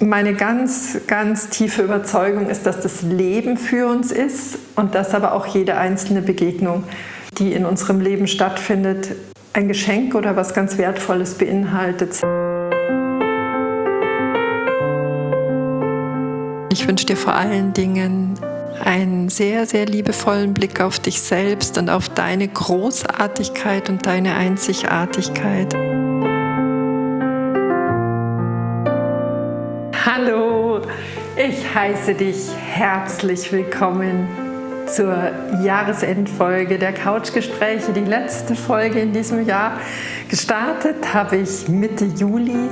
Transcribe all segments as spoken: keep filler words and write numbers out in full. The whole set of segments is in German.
Meine ganz, ganz tiefe Überzeugung ist, dass das Leben für uns ist und dass aber auch jede einzelne Begegnung, die in unserem Leben stattfindet, ein Geschenk oder was ganz Wertvolles beinhaltet. Ich wünsche dir vor allen Dingen einen sehr, sehr liebevollen Blick auf dich selbst und auf deine Großartigkeit und deine Einzigartigkeit. Hallo, ich heiße dich herzlich willkommen zur Jahresendfolge der Couchgespräche. Die letzte Folge in diesem Jahr. Gestartet habe ich Mitte Juli.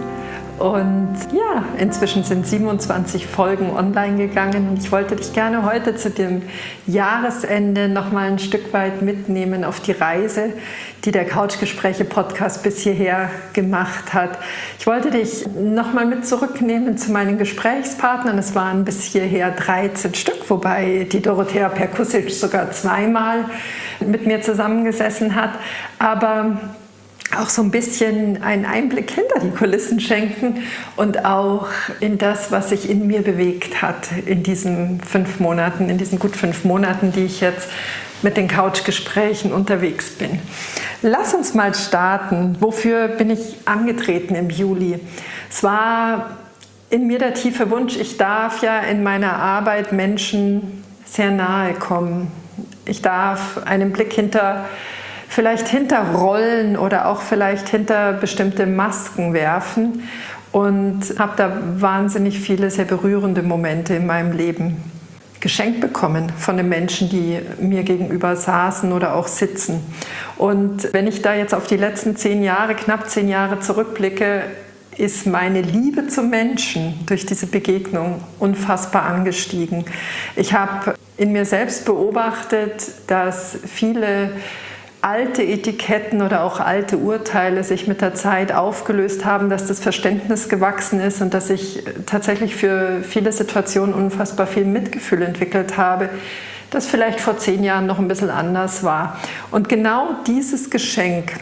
Und ja, inzwischen sind siebenundzwanzig Folgen online gegangen und ich wollte dich gerne heute zu dem Jahresende noch mal ein Stück weit mitnehmen auf die Reise, die der Couchgespräche-Podcast bis hierher gemacht hat. Ich wollte dich noch mal mit zurücknehmen zu meinen Gesprächspartnern. Es waren bis hierher dreizehn Stück, wobei die Dorothea Perkusic sogar zweimal mit mir zusammengesessen hat. Aber auch so ein bisschen einen Einblick hinter die Kulissen schenken und auch in das, was sich in mir bewegt hat in diesen fünf Monaten, in diesen gut fünf Monaten, die ich jetzt mit den Couchgesprächen unterwegs bin. Lass uns mal starten. Wofür bin ich angetreten im Juli? Es war in mir der tiefe Wunsch, ich darf ja in meiner Arbeit Menschen sehr nahe kommen. Ich darf einen Blick hinter vielleicht hinter Rollen oder auch vielleicht hinter bestimmte Masken werfen und habe da wahnsinnig viele sehr berührende Momente in meinem Leben geschenkt bekommen von den Menschen, die mir gegenüber saßen oder auch sitzen. Und wenn ich da jetzt auf die letzten zehn Jahre, knapp zehn Jahre zurückblicke, ist meine Liebe zum Menschen durch diese Begegnung unfassbar angestiegen. Ich habe in mir selbst beobachtet, dass viele alte Etiketten oder auch alte Urteile sich mit der Zeit aufgelöst haben, dass das Verständnis gewachsen ist und dass ich tatsächlich für viele Situationen unfassbar viel Mitgefühl entwickelt habe, das vielleicht vor zehn Jahren noch ein bisschen anders war. Und genau dieses Geschenk,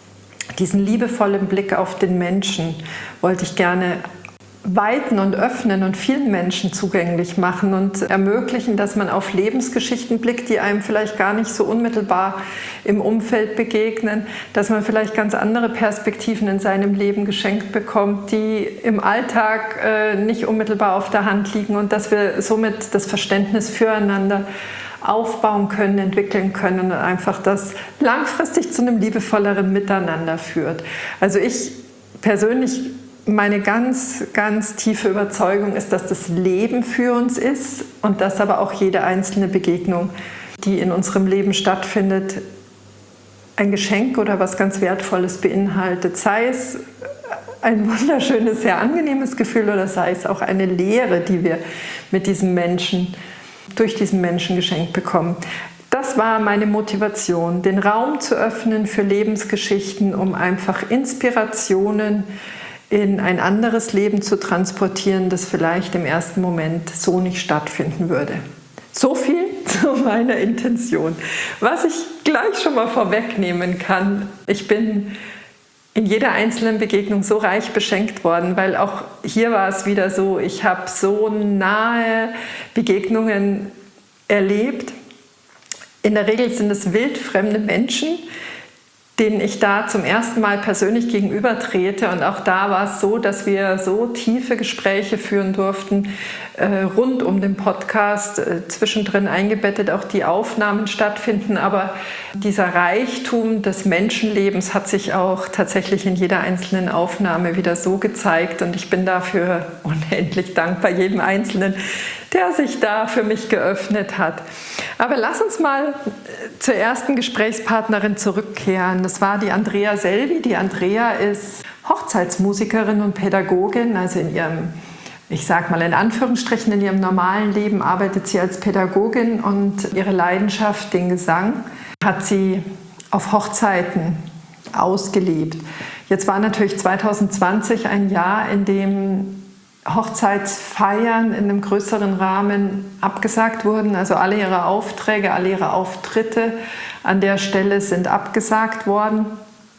diesen liebevollen Blick auf den Menschen, wollte ich gerne weiten und öffnen und vielen Menschen zugänglich machen und ermöglichen, dass man auf Lebensgeschichten blickt, die einem vielleicht gar nicht so unmittelbar im Umfeld begegnen, dass man vielleicht ganz andere Perspektiven in seinem Leben geschenkt bekommt, die im Alltag äh, nicht unmittelbar auf der Hand liegen und dass wir somit das Verständnis füreinander aufbauen können, entwickeln können und einfach das langfristig zu einem liebevolleren Miteinander führt. Also ich persönlich Meine ganz, ganz tiefe Überzeugung ist, dass das Leben für uns ist und dass aber auch jede einzelne Begegnung, die in unserem Leben stattfindet, ein Geschenk oder was ganz Wertvolles beinhaltet. Sei es ein wunderschönes, sehr angenehmes Gefühl oder sei es auch eine Lehre, die wir mit diesem Menschen, durch diesen Menschen geschenkt bekommen. Das war meine Motivation, den Raum zu öffnen für Lebensgeschichten, um einfach Inspirationen in ein anderes Leben zu transportieren, das vielleicht im ersten Moment so nicht stattfinden würde. So viel zu meiner Intention. Was ich gleich schon mal vorwegnehmen kann, ich bin in jeder einzelnen Begegnung so reich beschenkt worden, weil auch hier war es wieder so, ich habe so nahe Begegnungen erlebt. In der Regel sind es wildfremde Menschen, denen ich da zum ersten Mal persönlich gegenüber trete. Und auch da war es so, dass wir so tiefe Gespräche führen durften, äh, rund um den Podcast, äh, zwischendrin eingebettet auch die Aufnahmen stattfinden. Aber dieser Reichtum des Menschenlebens hat sich auch tatsächlich in jeder einzelnen Aufnahme wieder so gezeigt. Und ich bin dafür unendlich dankbar, jedem Einzelnen, der sich da für mich geöffnet hat. Aber lass uns mal zur ersten Gesprächspartnerin zurückkehren. Das war die Andrea Selvi. Die Andrea ist Hochzeitsmusikerin und Pädagogin. Also in ihrem, ich sag mal in Anführungsstrichen, in ihrem normalen Leben arbeitet sie als Pädagogin und ihre Leidenschaft, den Gesang, hat sie auf Hochzeiten ausgelebt. Jetzt war natürlich zwanzig zwanzig ein Jahr, in dem Hochzeitsfeiern in einem größeren Rahmen abgesagt wurden. Also alle ihre Aufträge, alle ihre Auftritte an der Stelle sind abgesagt worden.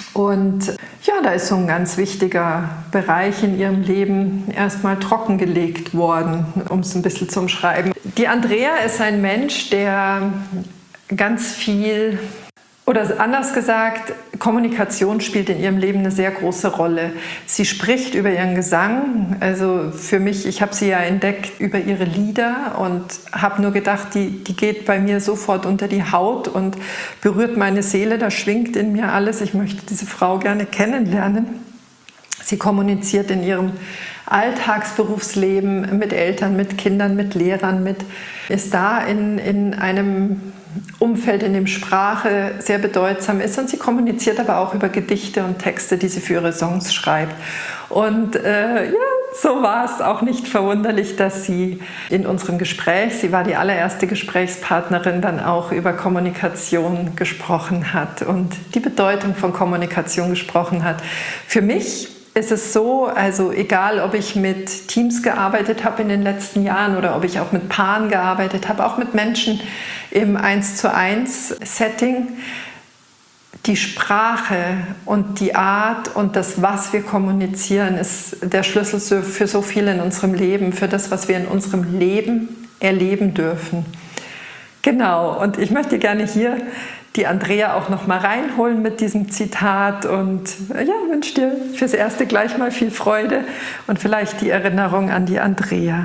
Und ja, da ist so ein ganz wichtiger Bereich in ihrem Leben erstmal trockengelegt worden, um es ein bisschen zu umschreiben. Die Andrea ist ein Mensch, der ganz viel, oder anders gesagt, Kommunikation spielt in ihrem Leben eine sehr große Rolle. Sie spricht über ihren Gesang. Also für mich, ich habe sie ja entdeckt über ihre Lieder und habe nur gedacht, die, die geht bei mir sofort unter die Haut und berührt meine Seele. Da schwingt in mir alles. Ich möchte diese Frau gerne kennenlernen. Sie kommuniziert in ihrem Alltagsberufsleben mit Eltern, mit Kindern, mit Lehrern, mit, ist da in, in einem Umfeld, in dem Sprache sehr bedeutsam ist, und sie kommuniziert aber auch über Gedichte und Texte, die sie für ihre Songs schreibt. Und äh, ja, so war es auch nicht verwunderlich, dass sie in unserem Gespräch, sie war die allererste Gesprächspartnerin, dann auch über Kommunikation gesprochen hat und die Bedeutung von Kommunikation gesprochen hat. Für mich ist es so, also egal, ob ich mit Teams gearbeitet habe in den letzten Jahren oder ob ich auch mit Paaren gearbeitet habe, auch mit Menschen im eins zu eins Setting, die Sprache und die Art und das, was wir kommunizieren, ist der Schlüssel für so viel in unserem Leben, für das, was wir in unserem Leben erleben dürfen. Genau, und ich möchte gerne hier die Andrea auch noch mal reinholen mit diesem Zitat und ja, wünsche dir fürs Erste gleich mal viel Freude und vielleicht die Erinnerung an die Andrea.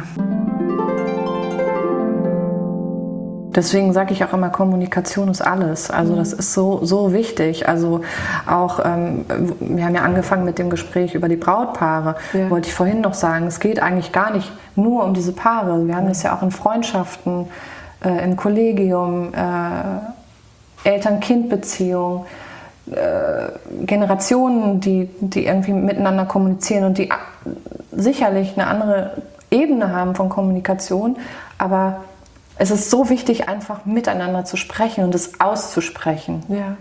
Deswegen sage ich auch immer, Kommunikation ist alles. Also das ist so, so wichtig. Also auch, ähm, wir haben ja angefangen mit dem Gespräch über die Brautpaare. Ja. Wollte ich vorhin noch sagen, es geht eigentlich gar nicht nur um diese Paare. Wir haben das ja auch in Freundschaften, äh, im Kollegium, äh, Eltern-Kind-Beziehung, äh, Generationen, die, die irgendwie miteinander kommunizieren und die sicherlich eine andere Ebene haben von Kommunikation, aber es ist so wichtig, einfach miteinander zu sprechen und es auszusprechen. Ja.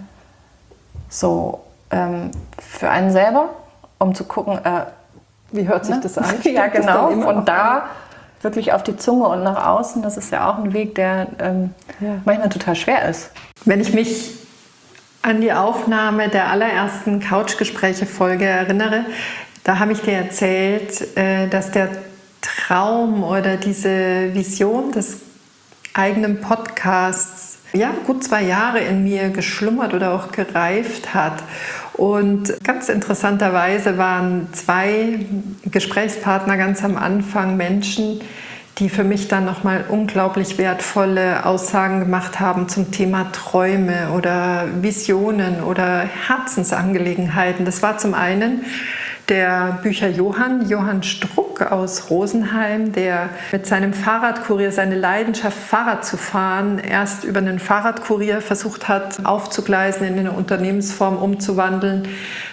So, ähm, für einen selber, um zu gucken, äh, wie hört sich ne? das an? Ja, genau. Von da wirklich auf die Zunge und nach außen, das ist ja auch ein Weg, der ähm, ja. manchmal total schwer ist. Wenn ich mich an die Aufnahme der allerersten Couchgespräche-Folge erinnere, da habe ich dir erzählt, äh, dass der Traum oder diese Vision des eigenen Podcasts ja, gut zwei Jahre in mir geschlummert oder auch gereift hat. Und ganz interessanterweise waren zwei Gesprächspartner ganz am Anfang Menschen, die für mich dann nochmal unglaublich wertvolle Aussagen gemacht haben zum Thema Träume oder Visionen oder Herzensangelegenheiten. Das war zum einen der Bücher Johann, Johann Struck aus Rosenheim, der mit seinem Fahrradkurier seine Leidenschaft, Fahrrad zu fahren, erst über einen Fahrradkurier versucht hat, aufzugleisen, in eine Unternehmensform umzuwandeln,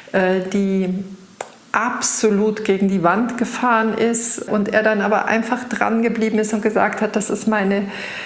die absolut gegen die Wand gefahren ist und er dann aber einfach dran geblieben ist und gesagt hat, das ist meine,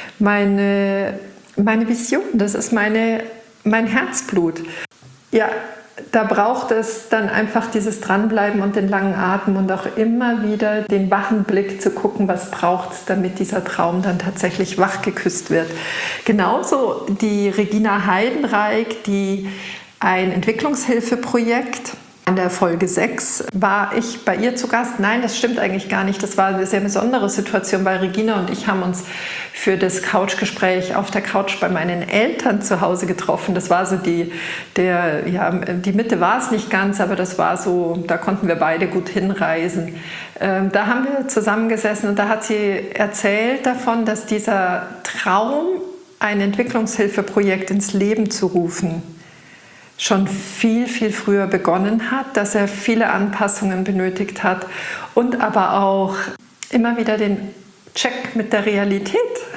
meine, meine Vision, das ist meine, mein Herzblut. Ja, da braucht es dann einfach dieses Dranbleiben und den langen Atem und auch immer wieder den wachen Blick zu gucken, was braucht es, damit dieser Traum dann tatsächlich wach geküsst wird. Genauso die Regina Heidenreich, die ein Entwicklungshilfeprojekt. In der Folge sechs war ich bei ihr zu Gast. Nein, das stimmt eigentlich gar nicht. Das war eine sehr besondere Situation, weil Regina und ich haben uns für das Couchgespräch auf der Couch bei meinen Eltern zu Hause getroffen. Das war so die, der, ja, die Mitte war es nicht ganz, aber das war so, da konnten wir beide gut hinreisen. Ähm, da haben wir zusammengesessen und da hat sie erzählt davon, dass dieser Traum, ein Entwicklungshilfeprojekt ins Leben zu rufen, schon viel, viel früher begonnen hat, dass er viele Anpassungen benötigt hat und aber auch immer wieder den Check mit der Realität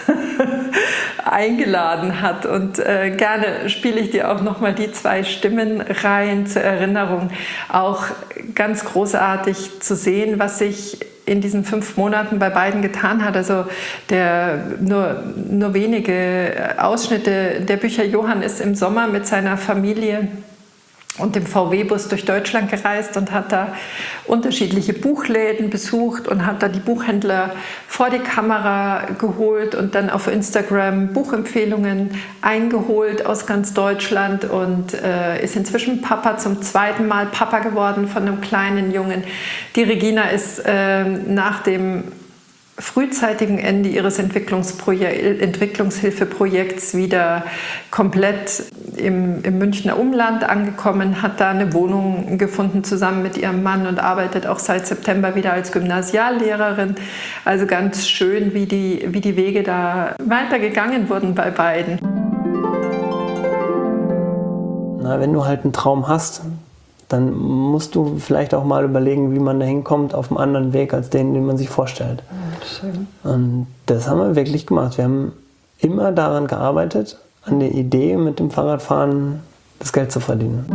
eingeladen hat. Und äh, gerne spiele ich dir auch nochmal die zwei Stimmen rein zur Erinnerung. Auch ganz großartig zu sehen, was sich in diesen fünf Monaten bei beiden getan hat. Also der, nur, nur wenige Ausschnitte der Bücher. Johann ist im Sommer mit seiner Familie und dem V W-Bus durch Deutschland gereist und hat da unterschiedliche Buchläden besucht und hat da die Buchhändler vor die Kamera geholt und dann auf Instagram Buchempfehlungen eingeholt aus ganz Deutschland und äh, ist inzwischen Papa, zum zweiten Mal Papa geworden von einem kleinen Jungen. Die Regina ist äh, nach dem frühzeitigen Ende ihres Entwicklungshilfeprojekts wieder komplett im, im Münchner Umland angekommen, hat da eine Wohnung gefunden zusammen mit ihrem Mann und arbeitet auch seit September wieder als Gymnasiallehrerin. Also ganz schön, wie die, wie die Wege da weitergegangen wurden bei beiden. Na, wenn du halt einen Traum hast, dann musst du vielleicht auch mal überlegen, wie man da hinkommt auf einem anderen Weg als den, den man sich vorstellt. Schön. Und das haben wir wirklich gemacht. Wir haben immer daran gearbeitet, an der Idee, mit dem Fahrradfahren das Geld zu verdienen.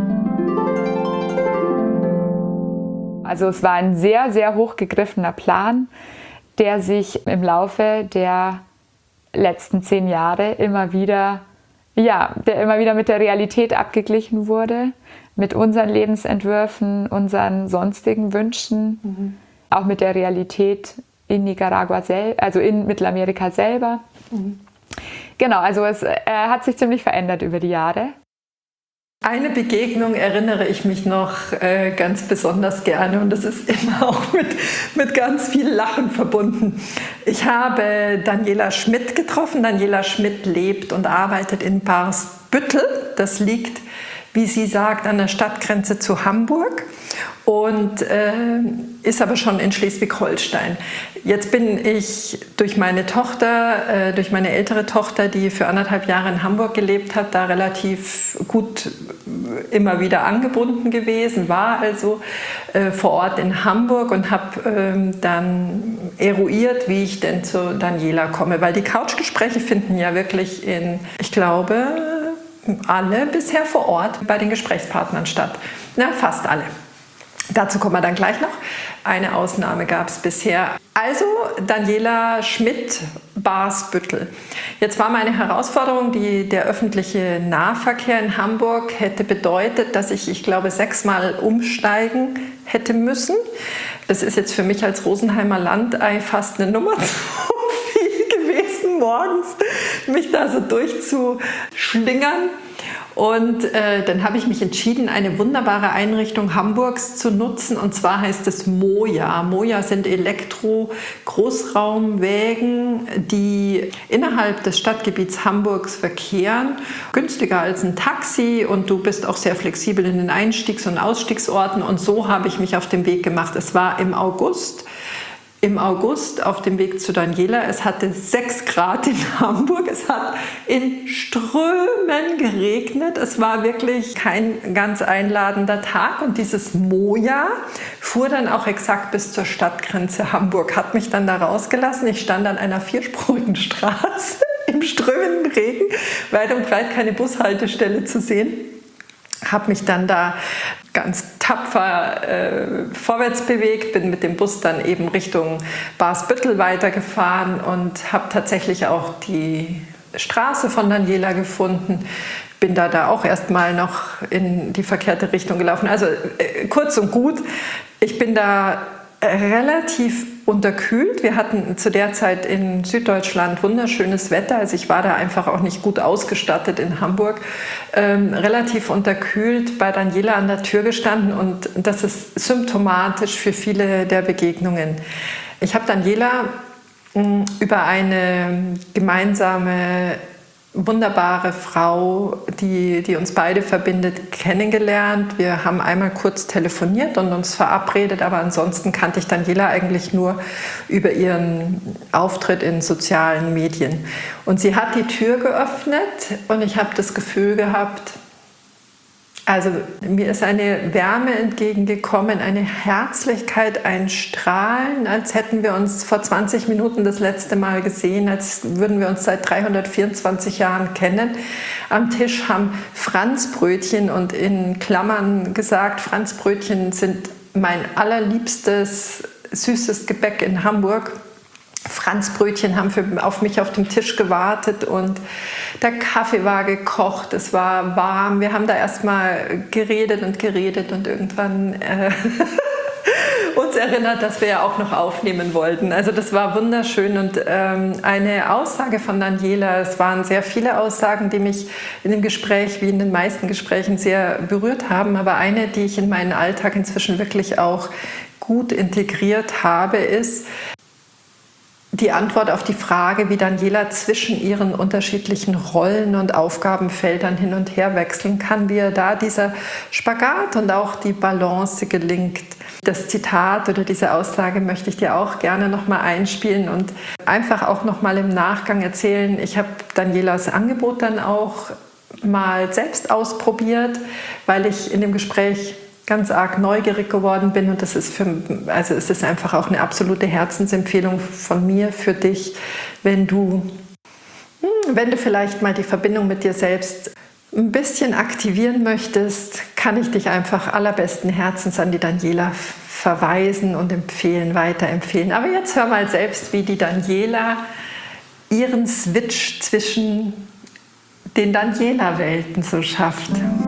Also es war ein sehr, sehr hochgegriffener Plan, der sich im Laufe der letzten zehn Jahre immer wieder, ja, der immer wieder mit der Realität abgeglichen wurde, mit unseren Lebensentwürfen, unseren sonstigen Wünschen, mhm. auch mit der Realität in Nicaragua selber, also in Mittelamerika selber. Mhm. Genau, also es äh, hat sich ziemlich verändert über die Jahre. Eine Begegnung erinnere ich mich noch äh, ganz besonders gerne und das ist immer auch mit, mit ganz viel Lachen verbunden. Ich habe Daniela Schmidt getroffen. Daniela Schmidt lebt und arbeitet in Barsbüttel. Das liegt, wie sie sagt, an der Stadtgrenze zu Hamburg und äh, ist aber schon in Schleswig-Holstein. Jetzt bin ich durch meine Tochter, äh, durch meine ältere Tochter, die für anderthalb Jahre in Hamburg gelebt hat, da relativ gut immer wieder angebunden gewesen, war also äh, vor Ort in Hamburg und habe äh, dann eruiert, wie ich denn zu Daniela komme, weil die Couchgespräche finden ja wirklich in, ich glaube, alle bisher vor Ort bei den Gesprächspartnern statt. Na, fast alle. Dazu kommen wir dann gleich noch. Eine Ausnahme gab es bisher. Also Daniela Schmidt, Barsbüttel. Jetzt war meine Herausforderung, die, der öffentliche Nahverkehr in Hamburg hätte bedeutet, dass ich, ich glaube, sechsmal umsteigen hätte müssen. Das ist jetzt für mich als Rosenheimer Landei fast eine Nummer zu viel gewesen, morgens mich da so durchzuschlingern. Und äh, dann habe ich mich entschieden, eine wunderbare Einrichtung Hamburgs zu nutzen. Und zwar heißt es Moja. Moja sind Elektro-Großraumwägen, die innerhalb des Stadtgebiets Hamburgs verkehren. Günstiger als ein Taxi und du bist auch sehr flexibel in den Einstiegs- und Ausstiegsorten. Und so habe ich mich auf den Weg gemacht. Es war im August. Im August auf dem Weg zu Daniela. Es hatte sechs Grad in Hamburg. Es hat in Strömen geregnet. Es war wirklich kein ganz einladender Tag. Und dieses Moja fuhr dann auch exakt bis zur Stadtgrenze Hamburg, hat mich dann da rausgelassen. Ich stand an einer vierspurigen Straße im strömenden Regen, weit und breit keine Bushaltestelle zu sehen. Habe mich dann da ganz tapfer äh, vorwärts bewegt, bin mit dem Bus dann eben Richtung Barsbüttel weitergefahren und habe tatsächlich auch die Straße von Daniela gefunden. Bin da, da auch erstmal noch in die verkehrte Richtung gelaufen. Also äh, kurz und gut, ich bin da relativ unterkühlt. Wir hatten zu der Zeit in Süddeutschland wunderschönes Wetter, also ich war da einfach auch nicht gut ausgestattet in Hamburg. Ähm, relativ unterkühlt bei Daniela an der Tür gestanden und das ist symptomatisch für viele der Begegnungen. Ich habe Daniela mh, über eine gemeinsame wunderbare Frau, die, die uns beide verbindet, kennengelernt. Wir haben einmal kurz telefoniert und uns verabredet, aber ansonsten kannte ich Daniela eigentlich nur über ihren Auftritt in sozialen Medien. Und sie hat die Tür geöffnet und ich habe das Gefühl gehabt, also mir ist eine Wärme entgegengekommen, eine Herzlichkeit, ein Strahlen, als hätten wir uns vor zwanzig Minuten das letzte Mal gesehen, als würden wir uns seit dreihundertvierundzwanzig Jahren kennen. Am Tisch haben Franzbrötchen und in Klammern gesagt, Franzbrötchen sind mein allerliebstes süßes Gebäck in Hamburg. Franzbrötchen haben für, auf mich auf dem Tisch gewartet und der Kaffee war gekocht, es war warm. Wir haben da erstmal geredet und geredet und irgendwann äh, uns erinnert, dass wir ja auch noch aufnehmen wollten. Also das war wunderschön und ähm, eine Aussage von Daniela, es waren sehr viele Aussagen, die mich in dem Gespräch, wie in den meisten Gesprächen, sehr berührt haben, aber eine, die ich in meinen Alltag inzwischen wirklich auch gut integriert habe, ist die Antwort auf die Frage, wie Daniela zwischen ihren unterschiedlichen Rollen und Aufgabenfeldern hin und her wechseln kann, wie ihr da dieser Spagat und auch die Balance gelingt. Das Zitat oder diese Aussage möchte ich dir auch gerne nochmal einspielen und einfach auch nochmal im Nachgang erzählen. Ich habe Danielas Angebot dann auch mal selbst ausprobiert, weil ich in dem Gespräch ganz arg neugierig geworden bin und das ist für, also es ist einfach auch eine absolute Herzensempfehlung von mir für dich, wenn du, wenn du vielleicht mal die Verbindung mit dir selbst ein bisschen aktivieren möchtest, kann ich dich einfach allerbesten Herzens an die Daniela verweisen und empfehlen, weiterempfehlen. Aber jetzt hör mal selbst, wie die Daniela ihren Switch zwischen den Daniela-Welten so schafft.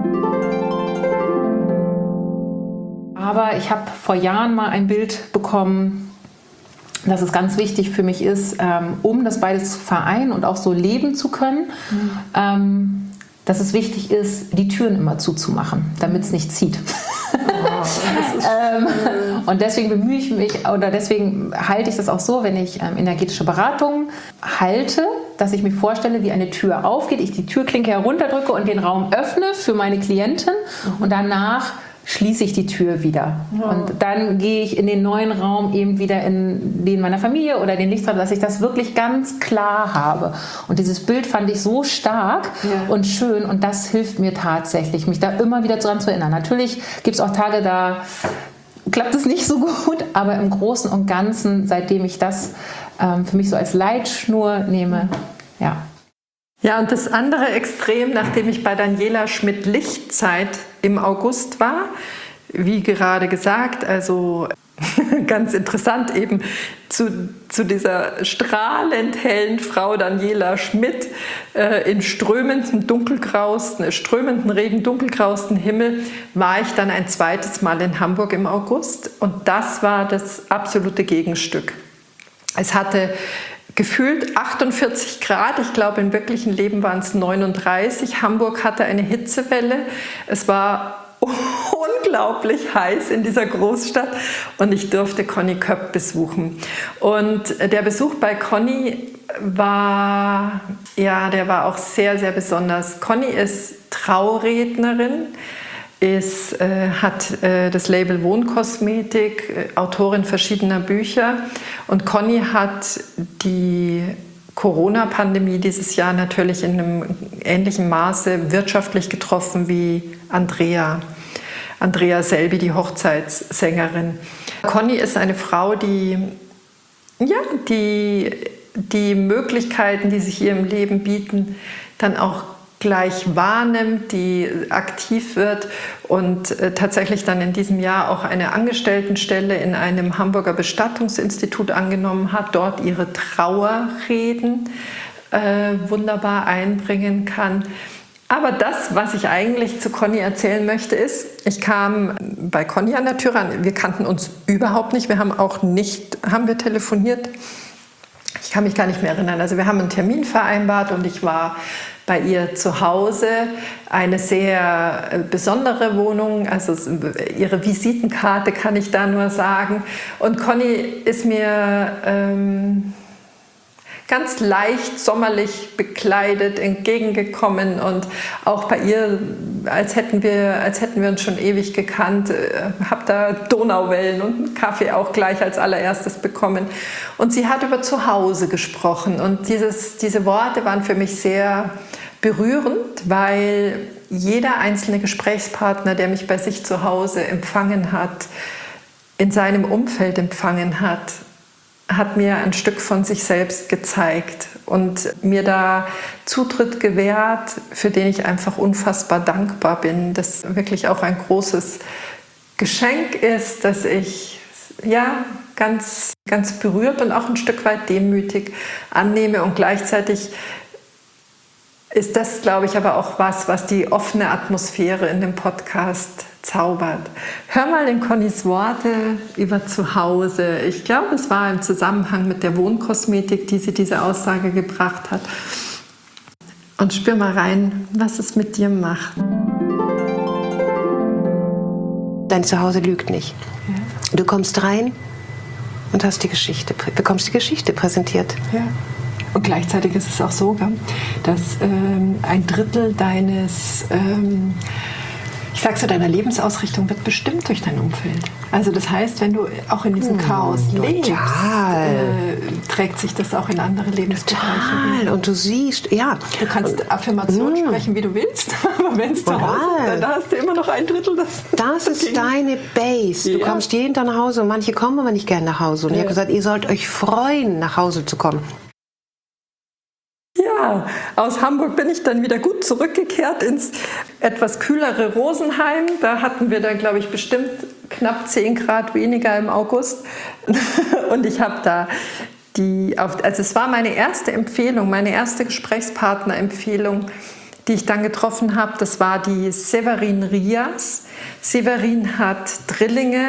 Aber ich habe vor Jahren mal ein Bild bekommen, dass es ganz wichtig für mich ist, ähm, um das beides zu vereinen und auch so leben zu können, mhm. ähm, dass es wichtig ist, die Türen immer zuzumachen, damit es nicht zieht. Oh, ähm, und deswegen bemühe ich mich, oder deswegen halte ich das auch so, wenn ich ähm, energetische Beratungen halte, dass ich mir vorstelle, wie eine Tür aufgeht, ich die Türklinke herunterdrücke und den Raum öffne für meine Klientin mhm. und danach schließe ich die Tür wieder. Ja. Und dann gehe ich in den neuen Raum eben wieder in den meiner Familie oder den Lichtraum, dass ich das wirklich ganz klar habe. Und dieses Bild fand ich so stark ja. und schön und das hilft mir tatsächlich, mich da immer wieder dran zu erinnern. Natürlich gibt es auch Tage, da klappt es nicht so gut, aber im Großen und Ganzen, seitdem ich das ähm, für mich so als Leitschnur nehme, ja. Ja, und das andere Extrem, nachdem ich bei Daniela Schmidt-Lichtzeit im August war, wie gerade gesagt, also ganz interessant eben zu, zu dieser strahlend hellen Frau Daniela Schmidt äh, in strömenden dunkelgrausten, strömenden Regen, dunkelgrausten Himmel, war ich dann ein zweites Mal in Hamburg im August und das war das absolute Gegenstück. Es hatte gefühlt achtundvierzig Grad, ich glaube im wirklichen Leben waren es neununddreißig. Hamburg hatte eine Hitzewelle. Es war unglaublich heiß in dieser Großstadt und ich durfte Conny Köpp besuchen. Und der Besuch bei Conny war, ja, der war auch sehr, sehr besonders. Conny ist Traurednerin, ist, äh, hat äh, das Label Wohnkosmetik, äh, Autorin verschiedener Bücher. Und Conny hat die Corona-Pandemie dieses Jahr natürlich in einem ähnlichen Maße wirtschaftlich getroffen wie Andrea. Andrea Selby, die Hochzeitssängerin. Conny ist eine Frau, die, ja, die die Möglichkeiten, die sich ihr im Leben bieten, dann auch gleich wahrnimmt, die aktiv wird und äh, tatsächlich dann in diesem Jahr auch eine Angestelltenstelle in einem Hamburger Bestattungsinstitut angenommen hat, dort ihre Trauerreden äh, wunderbar einbringen kann. Aber das, was ich eigentlich zu Conny erzählen möchte, ist, ich kam bei Conny an der Tür ran. Wir kannten uns überhaupt nicht, wir haben auch nicht, haben wir telefoniert? Ich kann mich gar nicht mehr erinnern. Also wir haben einen Termin vereinbart und ich war bei ihr zu Hause, eine sehr besondere Wohnung, also ihre Visitenkarte kann ich da nur sagen. Und Conny ist mir ähm, ganz leicht sommerlich bekleidet entgegengekommen und auch bei ihr, als hätten wir, als hätten wir uns schon ewig gekannt, äh, habe da Donauwellen und einen Kaffee auch gleich als allererstes bekommen. Und sie hat über Zuhause gesprochen und dieses, diese Worte waren für mich sehr berührend, weil jeder einzelne Gesprächspartner, der mich bei sich zu Hause empfangen hat, in seinem Umfeld empfangen hat, hat mir ein Stück von sich selbst gezeigt und mir da Zutritt gewährt, für den ich einfach unfassbar dankbar bin. Das wirklich auch ein großes Geschenk ist, dass ich, ja, ganz, ganz berührt und auch ein Stück weit demütig annehme. Und gleichzeitig ist das, glaube ich, aber auch was, was die offene Atmosphäre in dem Podcast zaubert. Hör mal in Connys Worte über zu Hause. Ich glaube, es war im Zusammenhang mit der Wohnkosmetik, die sie diese Aussage gebracht hat. Und spür mal rein, was es mit dir macht. Dein Zuhause lügt nicht. Ja. Du kommst rein und hast die Geschichte, bekommst die Geschichte präsentiert. Ja. Und gleichzeitig ist es auch so, dass ähm, ein Drittel deines, ähm, ich sag's so, deiner Lebensausrichtung wird bestimmt durch dein Umfeld. Also das heißt, wenn du auch in diesem Chaos hm, lebst, äh, trägt sich das auch in andere Lebensbereiche. Total. Und du siehst, ja. Du kannst und, Affirmationen mh. sprechen, wie du willst, aber wenn es zu Hause ist, dann hast du immer noch ein Drittel. Das, das ist ging. Deine Base. Du ja. kommst jeden Tag nach Hause und manche kommen aber nicht gerne nach Hause. Und ja. ich habe gesagt, ihr sollt euch freuen, nach Hause zu kommen. Ja, aus Hamburg bin ich dann wieder gut zurückgekehrt ins etwas kühlere Rosenheim. Da hatten wir dann, glaube ich, bestimmt knapp zehn Grad weniger im August. Und ich habe da die, also es war meine erste Empfehlung, meine erste Gesprächspartnerempfehlung, die ich dann getroffen habe. Das war die Severin Rias. Severin hat Drillinge.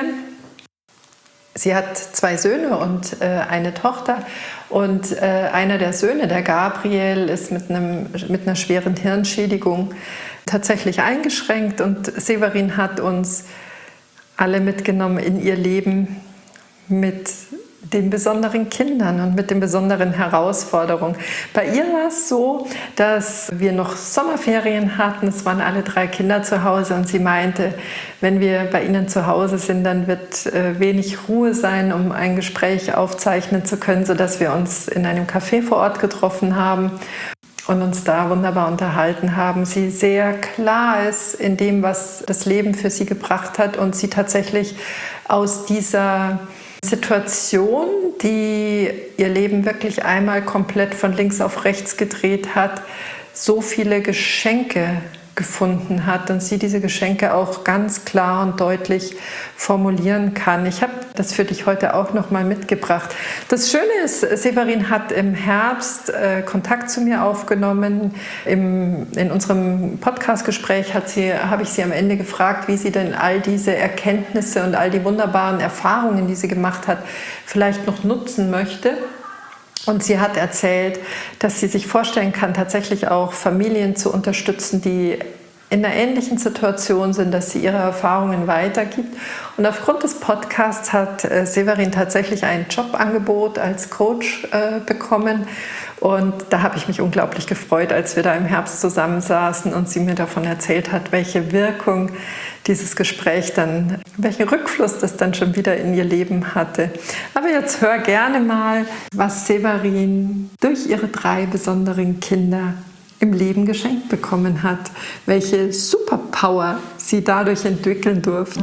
Sie hat zwei Söhne und äh, eine Tochter. Und äh, einer der Söhne, der Gabriel, ist mit, einem, mit einer schweren Hirnschädigung tatsächlich eingeschränkt. Und Severin hat uns alle mitgenommen in ihr Leben mit den besonderen Kindern und mit den besonderen Herausforderungen. Bei ihr war es so, dass wir noch Sommerferien hatten. Es waren alle drei Kinder zu Hause und sie meinte, wenn wir bei ihnen zu Hause sind, dann wird äh, wenig Ruhe sein, um ein Gespräch aufzeichnen zu können, sodass wir uns in einem Café vor Ort getroffen haben und uns da wunderbar unterhalten haben. Sie sehr klar ist in dem, was das Leben für sie gebracht hat und sie tatsächlich aus dieser Situation, die ihr Leben wirklich einmal komplett von links auf rechts gedreht hat, so viele Geschenke gefunden hat und sie diese Geschenke auch ganz klar und deutlich formulieren kann. Ich habe das für dich heute auch noch mal mitgebracht. Das Schöne ist, Severin hat im Herbst äh, Kontakt zu mir aufgenommen. Im, in unserem Podcast-Gespräch hat sie, habe ich sie am Ende gefragt, wie sie denn all diese Erkenntnisse und all die wunderbaren Erfahrungen, die sie gemacht hat, vielleicht noch nutzen möchte. Und sie hat erzählt, dass sie sich vorstellen kann, tatsächlich auch Familien zu unterstützen, die in einer ähnlichen Situation sind, dass sie ihre Erfahrungen weitergibt. Und aufgrund des Podcasts hat äh, Severin tatsächlich ein Jobangebot als Coach äh, bekommen. Und da habe ich mich unglaublich gefreut, als wir da im Herbst zusammensaßen und sie mir davon erzählt hat, welche Wirkung dieses Gespräch dann, welchen Rückfluss das dann schon wieder in ihr Leben hatte. Aber jetzt hör gerne mal, was Severin durch ihre drei besonderen Kinder im Leben geschenkt bekommen hat, welche Superpower sie dadurch entwickeln durfte.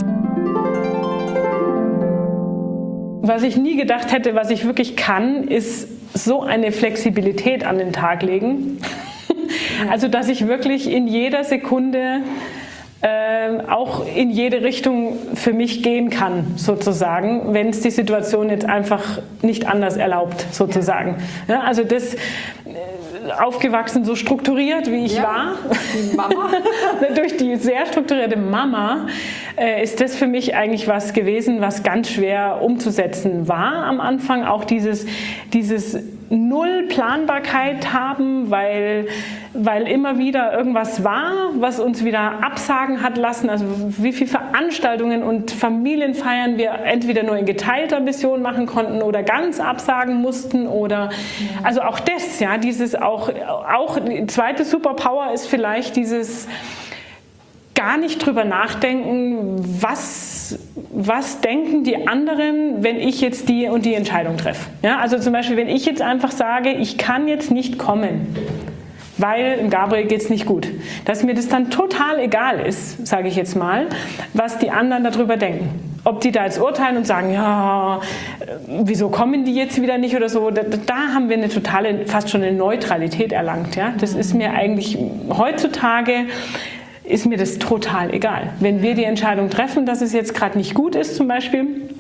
Was ich nie gedacht hätte, was ich wirklich kann, ist so eine Flexibilität an den Tag legen. Also, dass ich wirklich in jeder Sekunde äh, auch in jede Richtung für mich gehen kann, sozusagen, wenn es die Situation jetzt einfach nicht anders erlaubt, sozusagen. Ja, also das, äh, aufgewachsen so strukturiert, wie ich ja, war, die Mama. durch die sehr strukturierte Mama, äh, ist das für mich eigentlich was gewesen, was ganz schwer umzusetzen war am Anfang. Auch dieses, dieses Null Planbarkeit haben, weil, weil immer wieder irgendwas war, was uns wieder absagen hat lassen. Also wie viele Veranstaltungen und Familienfeiern wir entweder nur in geteilter Mission machen konnten oder ganz absagen mussten. Oder, also auch das, ja, dieses auch, auch die zweite Superpower ist vielleicht dieses gar nicht drüber nachdenken, was, was denken die anderen, wenn ich jetzt die und die Entscheidung treffe. Ja, also zum Beispiel, wenn ich jetzt einfach sage, ich kann jetzt nicht kommen, weil dem Gabriel geht es nicht gut, dass mir das dann total egal ist, sage ich jetzt mal, was die anderen darüber denken. Ob die da jetzt urteilen und sagen, ja, wieso kommen die jetzt wieder nicht oder so, da, da haben wir eine totale, fast schon eine Neutralität erlangt. Ja? Das ist mir eigentlich heutzutage, ist mir das total egal. Wenn wir die Entscheidung treffen, dass es jetzt gerade nicht gut ist zum Beispiel,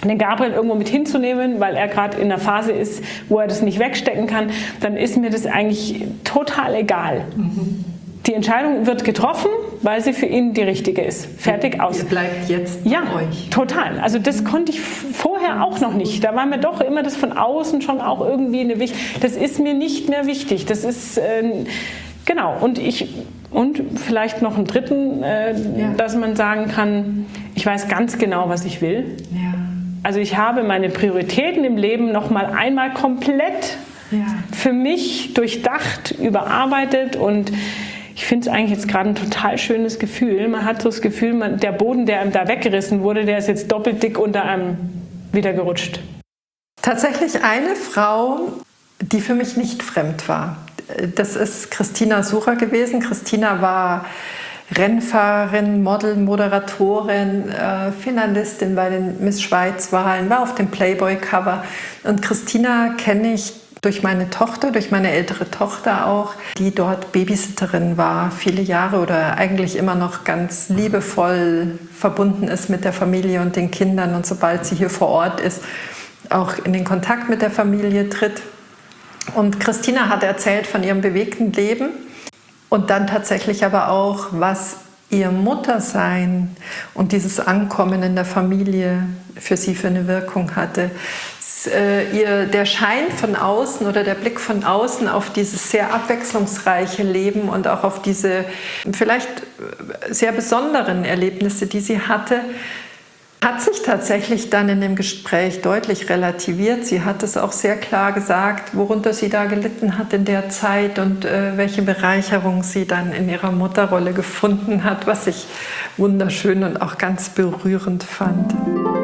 den Gabriel irgendwo mit hinzunehmen, weil er gerade in einer Phase ist, wo er das nicht wegstecken kann, dann ist mir das eigentlich total egal. Mhm. Die Entscheidung wird getroffen, weil sie für ihn die richtige ist. Fertig, aus. Ihr bleibt jetzt ja, bei euch. Total. Also das konnte ich vorher auch noch nicht. Da war mir doch immer das von außen schon auch irgendwie eine wichtig. Das ist mir nicht mehr wichtig. Das ist äh, genau. Und ich und vielleicht noch einen dritten, äh, ja. dass man sagen kann, ich weiß ganz genau, was ich will. Ja. Also ich habe meine Prioritäten im Leben noch mal einmal komplett ja. für mich durchdacht, überarbeitet und ich finde es eigentlich jetzt gerade ein total schönes Gefühl. Man hat so das Gefühl, man, der Boden, der einem da weggerissen wurde, der ist jetzt doppelt dick unter einem wieder gerutscht. Tatsächlich eine Frau, die für mich nicht fremd war. Das ist Christina Sucher gewesen. Christina war Rennfahrerin, Model, Moderatorin, äh, Finalistin bei den Miss Schweiz-Wahlen, war auf dem Playboy-Cover. Und Christina kenne ich durch meine Tochter, durch meine ältere Tochter auch, die dort Babysitterin war, viele Jahre oder eigentlich immer noch ganz liebevoll verbunden ist mit der Familie und den Kindern und sobald sie hier vor Ort ist, auch in den Kontakt mit der Familie tritt. Und Christina hat erzählt von ihrem bewegten Leben und dann tatsächlich aber auch, was ihr Muttersein und dieses Ankommen in der Familie für sie für eine Wirkung hatte. Ihr, der Schein von außen oder der Blick von außen auf dieses sehr abwechslungsreiche Leben und auch auf diese vielleicht sehr besonderen Erlebnisse, die sie hatte, hat sich tatsächlich dann in dem Gespräch deutlich relativiert. Sie hat es auch sehr klar gesagt, worunter sie da gelitten hat in der Zeit und äh, welche Bereicherung sie dann in ihrer Mutterrolle gefunden hat, was ich wunderschön und auch ganz berührend fand.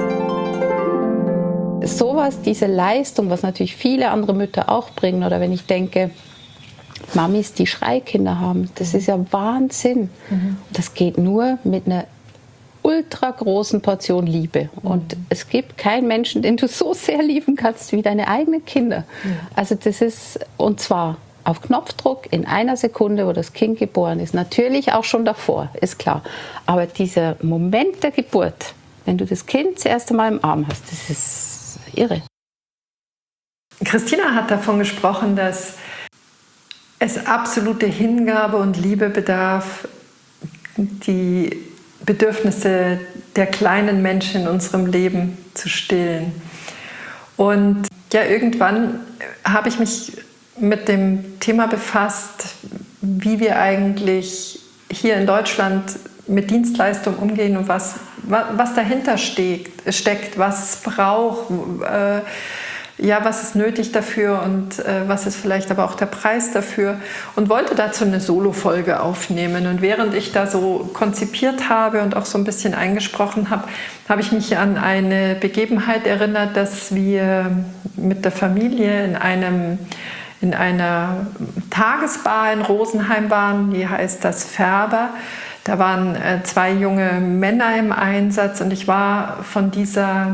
Sowas, diese Leistung, was natürlich viele andere Mütter auch bringen, oder wenn ich denke, Mamis, die Schreikinder haben, das ist ja Wahnsinn. Mhm. Das geht nur mit einer ultra großen Portion Liebe. Mhm. Und es gibt keinen Menschen, den du so sehr lieben kannst wie deine eigenen Kinder. Mhm. Also das ist, und zwar auf Knopfdruck in einer Sekunde, wo das Kind geboren ist. Natürlich auch schon davor, ist klar. Aber dieser Moment der Geburt, wenn du das Kind das erste Mal im Arm hast, das ist irre. Christina hat davon gesprochen, dass es absolute Hingabe und Liebe bedarf, die Bedürfnisse der kleinen Menschen in unserem Leben zu stillen. Und ja, irgendwann habe ich mich mit dem Thema befasst, wie wir eigentlich hier in Deutschland mit Dienstleistungen umgehen und was, was dahinter steckt, steckt, was es braucht, äh, ja, was ist nötig dafür und äh, was ist vielleicht aber auch der Preis dafür und wollte dazu eine Solo-Folge aufnehmen. Und während ich da so konzipiert habe und auch so ein bisschen eingesprochen habe, habe ich mich an eine Begebenheit erinnert, dass wir mit der Familie in einem in einer Tagesbar in Rosenheim waren, die heißt das Färber. Da waren äh, zwei junge Männer im Einsatz und ich war von dieser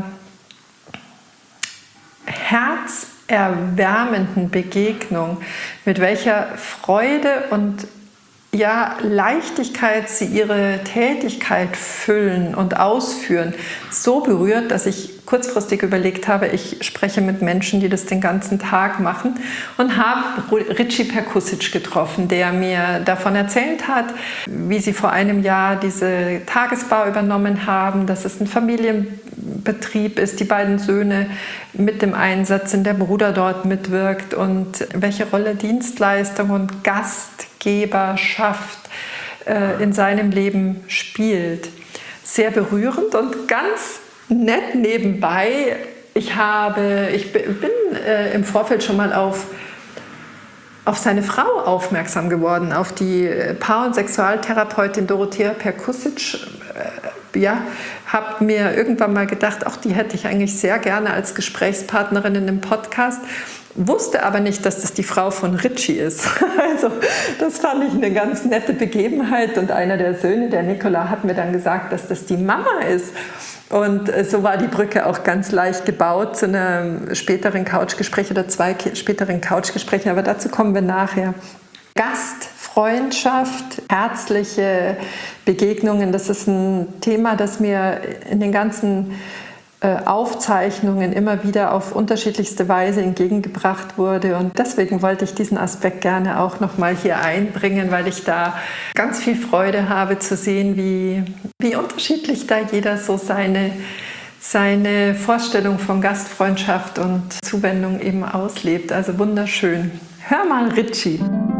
herzerwärmenden Begegnung, mit welcher Freude und ja, Leichtigkeit sie ihre Tätigkeit füllen und ausführen, so berührt, dass ich kurzfristig überlegt habe, ich spreche mit Menschen, die das den ganzen Tag machen und habe Richie Perkusic getroffen, der mir davon erzählt hat, wie sie vor einem Jahr diese Tagesbar übernommen haben, dass es ein Familienbetrieb ist, die beiden Söhne mit dem Einsatz sind, der Bruder dort mitwirkt und welche Rolle Dienstleistung und Gastgeberschaft äh, in seinem Leben spielt. Sehr berührend und ganz nett nebenbei. Ich, habe, ich bin äh, im Vorfeld schon mal auf, auf seine Frau aufmerksam geworden, auf die Paar- und Sexualtherapeutin Dorothea Perkusic. Äh, ja, habe mir irgendwann mal gedacht, ach, die hätte ich eigentlich sehr gerne als Gesprächspartnerin in einem Podcast. Wusste aber nicht, dass das die Frau von Richie ist. Also das fand ich eine ganz nette Begebenheit. Und einer der Söhne, der Nikola, hat mir dann gesagt, dass das die Mama ist. Und so war die Brücke auch ganz leicht gebaut zu einem späteren Couchgespräch oder zwei späteren Couchgesprächen. Aber dazu kommen wir nachher. Gastfreundschaft, herzliche Begegnungen, das ist ein Thema, das mir in den ganzen Aufzeichnungen immer wieder auf unterschiedlichste Weise entgegengebracht wurde. Und deswegen wollte ich diesen Aspekt gerne auch nochmal hier einbringen, weil ich da ganz viel Freude habe zu sehen, wie, wie unterschiedlich da jeder so seine, seine Vorstellung von Gastfreundschaft und Zuwendung eben auslebt. Also wunderschön. Hör mal, Richie.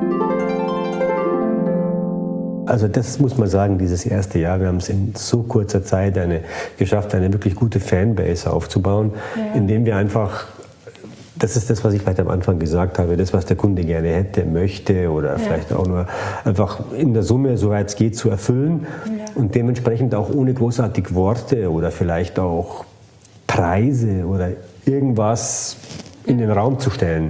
Also das muss man sagen, dieses erste Jahr, wir haben es in so kurzer Zeit eine, geschafft, eine wirklich gute Fanbase aufzubauen, ja. indem wir einfach, das ist das, was ich vielleicht am Anfang gesagt habe, das, was der Kunde gerne hätte, möchte oder ja. vielleicht auch nur einfach in der Summe, soweit es geht, zu erfüllen ja. und dementsprechend auch ohne großartig Worte oder vielleicht auch Preise oder irgendwas in den Raum zu stellen.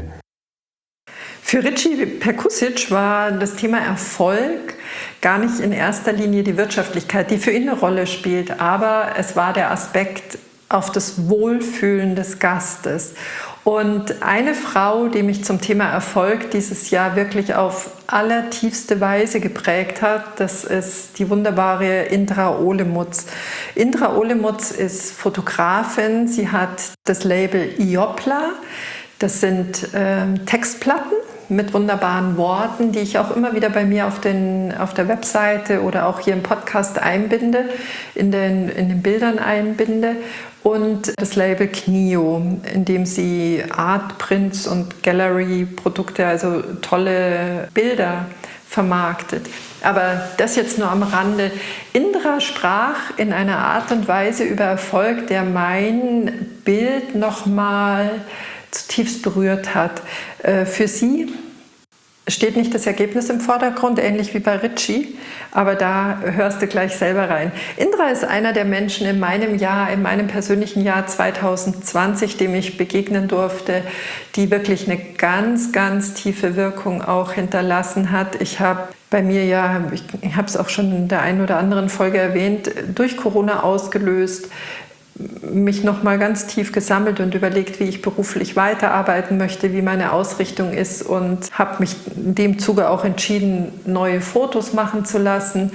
Für Richie Perkusic war das Thema Erfolg gar nicht in erster Linie die Wirtschaftlichkeit, die für ihn eine Rolle spielt, aber es war der Aspekt auf das Wohlfühlen des Gastes. Und eine Frau, die mich zum Thema Erfolg dieses Jahr wirklich auf allertiefste Weise geprägt hat, das ist die wunderbare Indra Olemutz. Indra Olemutz ist Fotografin, sie hat das Label Iopla, das sind äh, Textplatten mit wunderbaren Worten, die ich auch immer wieder bei mir auf, den, auf der Webseite oder auch hier im Podcast einbinde, in den, in den Bildern einbinde. Und das Label Knio, in dem sie Art, Prints und Gallery-Produkte, also tolle Bilder vermarktet. Aber das jetzt nur am Rande. Indra sprach in einer Art und Weise über Erfolg, der mein Bild nochmal zutiefst berührt hat. Für sie steht nicht das Ergebnis im Vordergrund, ähnlich wie bei Richie, aber da hörst du gleich selber rein. Indra ist einer der Menschen in meinem Jahr, in meinem persönlichen Jahr zwanzig zwanzig, dem ich begegnen durfte, die wirklich eine ganz, ganz tiefe Wirkung auch hinterlassen hat. Ich habe bei mir ja, ich, ich habe es auch schon in der einen oder anderen Folge erwähnt, durch Corona ausgelöst, mich noch mal ganz tief gesammelt und überlegt, wie ich beruflich weiterarbeiten möchte, wie meine Ausrichtung ist und habe mich in dem Zuge auch entschieden, neue Fotos machen zu lassen,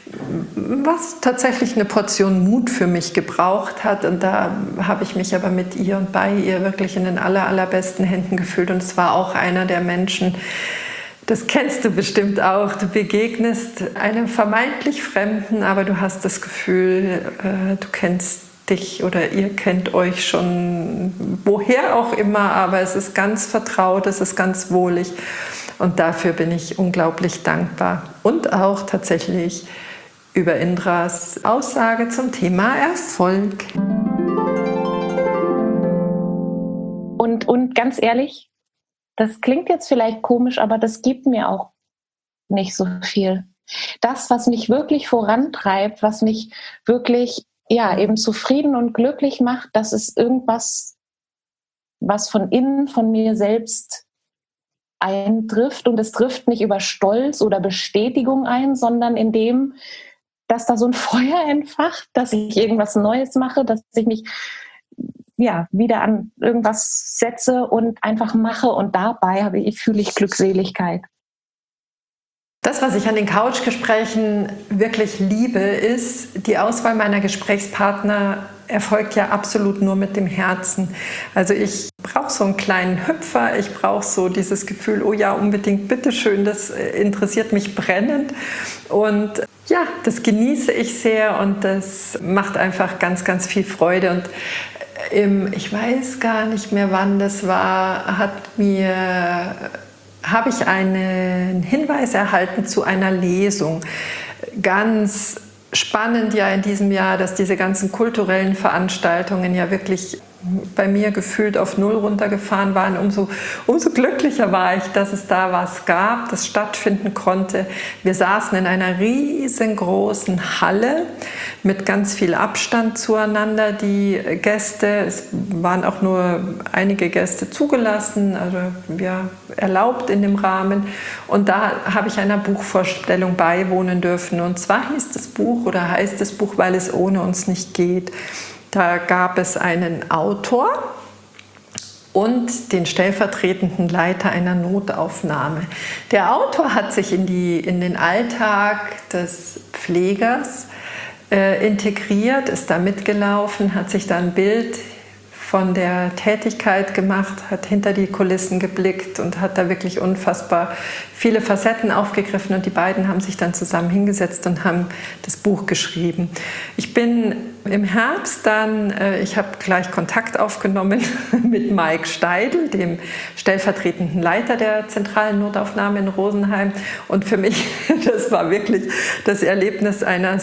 was tatsächlich eine Portion Mut für mich gebraucht hat. Und da habe ich mich aber mit ihr und bei ihr wirklich in den aller, allerbesten Händen gefühlt. Und es war auch einer der Menschen, das kennst du bestimmt auch, du begegnest einem vermeintlich Fremden, aber du hast das Gefühl, äh, du kennst dich oder ihr kennt euch schon woher auch immer, aber es ist ganz vertraut, es ist ganz wohlig und dafür bin ich unglaublich dankbar. Und auch tatsächlich über Indras Aussage zum Thema Erfolg. Und, und ganz ehrlich, das klingt jetzt vielleicht komisch, aber das gibt mir auch nicht so viel. Das, was mich wirklich vorantreibt, was mich wirklich ja, eben zufrieden und glücklich macht, das ist irgendwas, was von innen, von mir selbst eintrifft. Und es trifft nicht über Stolz oder Bestätigung ein, sondern indem, dass da so ein Feuer entfacht, dass ich irgendwas Neues mache, dass ich mich ja, wieder an irgendwas setze und einfach mache. Und dabei habe ich, fühle ich Glückseligkeit. Das, was ich an den Couchgesprächen wirklich liebe, ist, die Auswahl meiner Gesprächspartner erfolgt ja absolut nur mit dem Herzen. Also ich brauche so einen kleinen Hüpfer, ich brauche so dieses Gefühl, oh ja, unbedingt, bitteschön, das interessiert mich brennend. Und ja, das genieße ich sehr und das macht einfach ganz, ganz viel Freude. Und im, ich weiß gar nicht mehr, wann das war, hat mir... habe ich einen Hinweis erhalten zu einer Lesung. Ganz spannend ja in diesem Jahr, dass diese ganzen kulturellen Veranstaltungen ja wirklich bei mir gefühlt auf Null runtergefahren waren. Umso, umso glücklicher war ich, dass es da was gab, das stattfinden konnte. Wir saßen in einer riesengroßen Halle mit ganz viel Abstand zueinander. Die Gäste, es waren auch nur einige Gäste zugelassen, also ja, erlaubt in dem Rahmen. Und da habe ich einer Buchvorstellung beiwohnen dürfen. Und zwar hieß das Buch oder heißt das Buch, weil es ohne uns nicht geht. Da gab es einen Autor und den stellvertretenden Leiter einer Notaufnahme. Der Autor hat sich in, die, in den Alltag des Pflegers äh, integriert, ist da mitgelaufen, hat sich da ein Bild von der Tätigkeit gemacht, hat hinter die Kulissen geblickt und hat da wirklich unfassbar viele Facetten aufgegriffen und die beiden haben sich dann zusammen hingesetzt und haben das Buch geschrieben. Ich bin im Herbst dann, äh, ich habe gleich Kontakt aufgenommen mit Mike Steidl, dem stellvertretenden Leiter der zentralen Notaufnahme in Rosenheim und für mich, das war wirklich das Erlebnis einer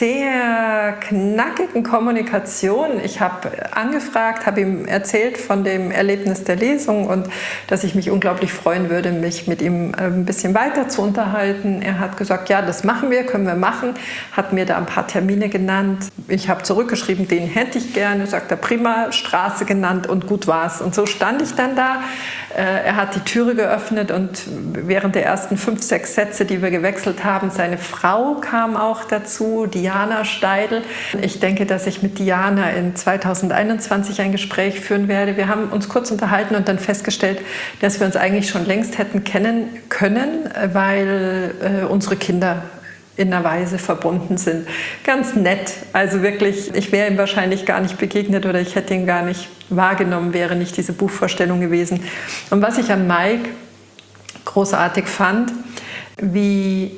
sehr knackigen Kommunikation. Ich habe angefragt, habe ihm erzählt von dem Erlebnis der Lesung und dass ich mich unglaublich freuen würde, mich mit ihm ein bisschen weiter zu unterhalten. Er hat gesagt, ja, das machen wir, können wir machen, hat mir da ein paar Termine genannt. Ich habe zurückgeschrieben, den hätte ich gerne, sagt er, prima, Straße genannt und gut war's. Und so stand ich dann da. Er hat die Türe geöffnet und während der ersten fünf, sechs Sätze, die wir gewechselt haben, seine Frau kam auch dazu, Diana Steidl. Ich denke, dass ich mit Diana in zweitausendeinundzwanzig ein Gespräch führen werde. Wir haben uns kurz unterhalten und dann festgestellt, dass wir uns eigentlich schon längst hätten kennen können, weil äh, unsere Kinder in einer Weise verbunden sind. Ganz nett. Also wirklich, ich wäre ihm wahrscheinlich gar nicht begegnet oder ich hätte ihn gar nicht wahrgenommen, wäre nicht diese Buchvorstellung gewesen. Und was ich an Mike großartig fand, wie,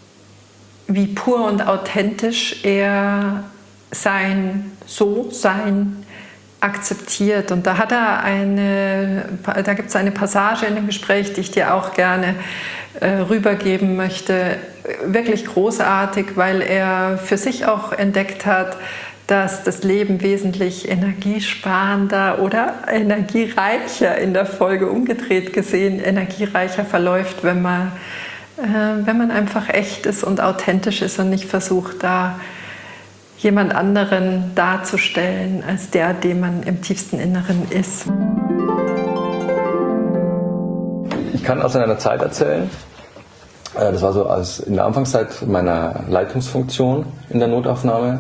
wie pur und authentisch er sein So-Sein akzeptiert. Und da hat er eine, da gibt es eine Passage in dem Gespräch, die ich dir auch gerne äh, rübergeben möchte. Wirklich großartig, weil er für sich auch entdeckt hat, dass das Leben wesentlich energiesparender oder energiereicher in der Folge umgedreht gesehen, energiereicher verläuft, wenn man, äh, wenn man einfach echt ist und authentisch ist und nicht versucht, da jemand anderen darzustellen als der, dem man im tiefsten Inneren ist. Ich kann aus einer Zeit erzählen, das war so als in der Anfangszeit meiner Leitungsfunktion in der Notaufnahme,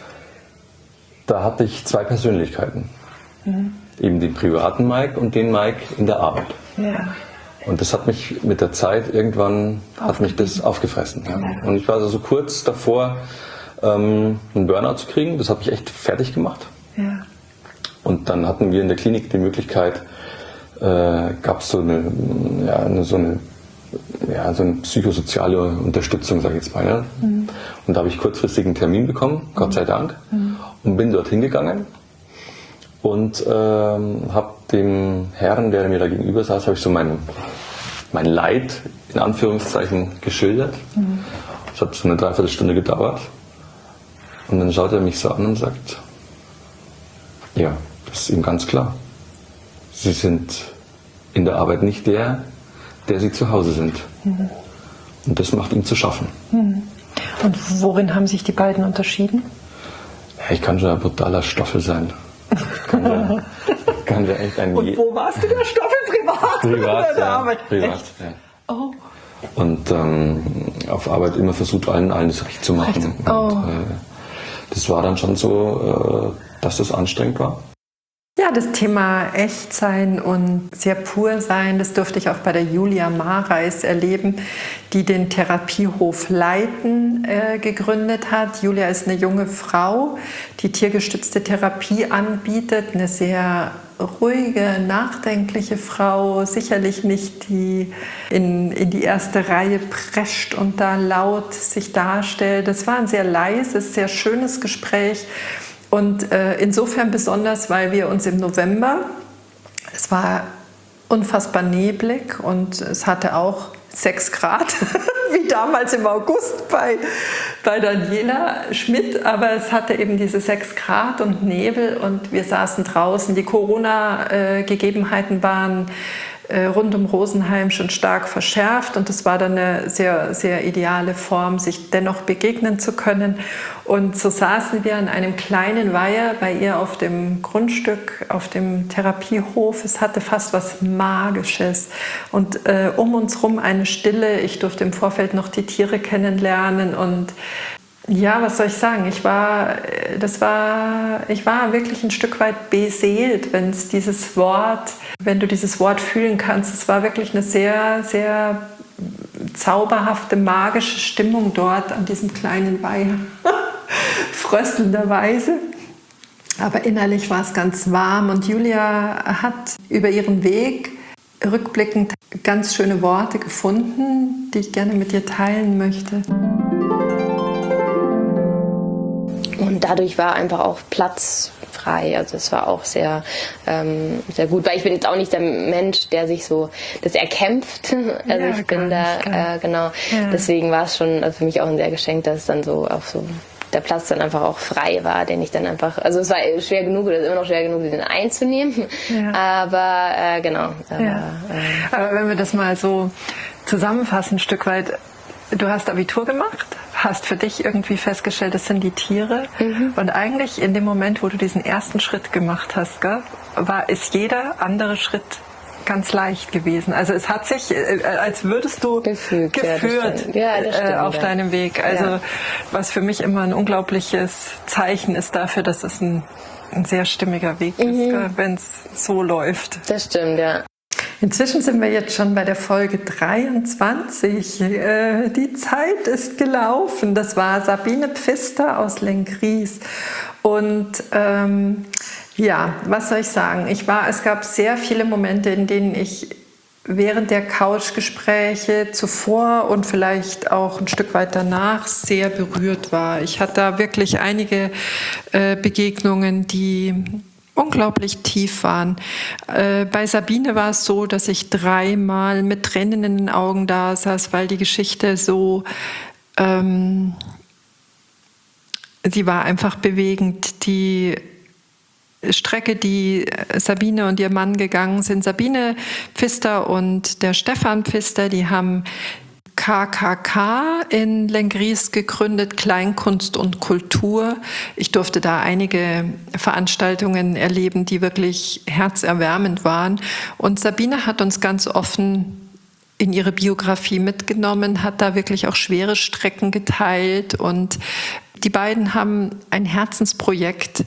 da hatte ich zwei Persönlichkeiten. Mhm. Eben den privaten Mike und den Mike in der Arbeit. Ja. Und das hat mich mit der Zeit irgendwann, hat mich das aufgefressen. Ja. Und ich war also so kurz davor, ähm, einen Burnout zu kriegen. Das hat mich echt fertig gemacht. Ja. Und dann hatten wir in der Klinik die Möglichkeit, äh, gab es so eine, ja, eine, so eine Ja, so eine psychosoziale Unterstützung, sage ich jetzt mal. Ja. Mhm. Und da habe ich kurzfristig einen Termin bekommen, Gott sei Dank, mhm. und bin dorthin gegangen und ähm, habe dem Herrn, der mir da gegenüber saß, habe ich so mein, mein Leid in Anführungszeichen geschildert. Mhm. Das hat so eine Dreiviertelstunde gedauert und dann schaut er mich so an und sagt, ja, das ist ihm ganz klar. Sie sind in der Arbeit nicht der, der sie zu Hause sind. Mhm. Und das macht ihm zu schaffen. Mhm. Und worin haben sich die beiden unterschieden? Ja, ich kann schon ein brutaler Stoffel sein. Ich kann ja, kann ja echt ein Und wo warst du der Stoffel? Privat? Privat, oder der ja, Arbeit? privat, ja. Oh. Und ähm, auf Arbeit immer versucht, allen alles recht zu machen. Recht. Oh. Und, äh, das war dann schon so, äh, dass das anstrengend war. Ja, das Thema Echtsein und sehr pur sein, das durfte ich auch bei der Julia Mareis erleben, die den Therapiehof Leiten äh, gegründet hat. Julia ist eine junge Frau, die tiergestützte Therapie anbietet, eine sehr ruhige, nachdenkliche Frau, sicherlich nicht die in, in die erste Reihe prescht und da laut sich darstellt. Das war ein sehr leises, sehr schönes Gespräch. Und äh, insofern besonders, weil wir uns im November, es war unfassbar neblig und es hatte auch sechs Grad, wie damals im August bei, bei Daniela Schmidt, aber es hatte eben diese sechs Grad und Nebel und wir saßen draußen. Die Corona-Gegebenheiten waren äh, rund um Rosenheim schon stark verschärft und es war dann eine sehr, sehr ideale Form, sich dennoch begegnen zu können. Und so saßen wir an einem kleinen Weiher bei ihr auf dem Grundstück, auf dem Therapiehof. Es hatte fast was Magisches und äh, um uns herum eine Stille. Ich durfte im Vorfeld noch die Tiere kennenlernen und ja, was soll ich sagen? Ich war, das war, ich war wirklich ein Stück weit beseelt, wenn es dieses Wort, wenn du dieses Wort fühlen kannst. Es war wirklich eine sehr, sehr zauberhafte, magische Stimmung dort an diesem kleinen Weiher. fröstelnderweise. Aber innerlich war es ganz warm und Julia hat über ihren Weg rückblickend ganz schöne Worte gefunden, die ich gerne mit dir teilen möchte. Und dadurch war einfach auch Platz frei. Also es war auch sehr, ähm, sehr gut, weil ich bin jetzt auch nicht der Mensch, der sich so das erkämpft. Also ja, ich bin da, äh, genau. Ja. Deswegen war es schon also für mich auch ein sehr Geschenk, dass es dann so auch so der Platz dann einfach auch frei war, den ich dann einfach, also es war schwer genug, oder immer noch schwer genug, den einzunehmen, ja. aber äh, genau. Aber, ja. äh, aber wenn wir das mal so zusammenfassen, ein Stück weit, du hast Abitur gemacht, hast für dich irgendwie festgestellt, das sind die Tiere mhm. und eigentlich in dem Moment, wo du diesen ersten Schritt gemacht hast, gell, war, ist jeder andere Schritt ganz leicht gewesen. Also es hat sich, äh, als würdest du gefügt, geführt ja, das stimmt, äh, auf ja. deinem Weg. Also ja. was für mich immer ein unglaubliches Zeichen ist dafür, dass es ein, ein sehr stimmiger Weg mhm. ist, wenn es so läuft. Das stimmt, ja. Inzwischen sind wir jetzt schon bei der Folge dreiundzwanzig. Äh, die Zeit ist gelaufen. Das war Sabine Pfister aus Lenggries. Und ähm, ja, was soll ich sagen? Ich war, es gab sehr viele Momente, in denen ich während der Couchgespräche zuvor und vielleicht auch ein Stück weit danach sehr berührt war. Ich hatte da wirklich einige äh, Begegnungen, die unglaublich tief waren. Äh, bei Sabine war es so, dass ich dreimal mit Tränen in den Augen da saß, weil die Geschichte so, ähm, sie war einfach bewegend. Die Strecke, die Sabine und ihr Mann gegangen sind, Sabine Pfister und der Stefan Pfister, die haben K K K in Lenggries gegründet, Kleinkunst und Kultur. Ich durfte da einige Veranstaltungen erleben, die wirklich herzerwärmend waren. Und Sabine hat uns ganz offen in ihre Biografie mitgenommen, hat da wirklich auch schwere Strecken geteilt. Und die beiden haben ein Herzensprojekt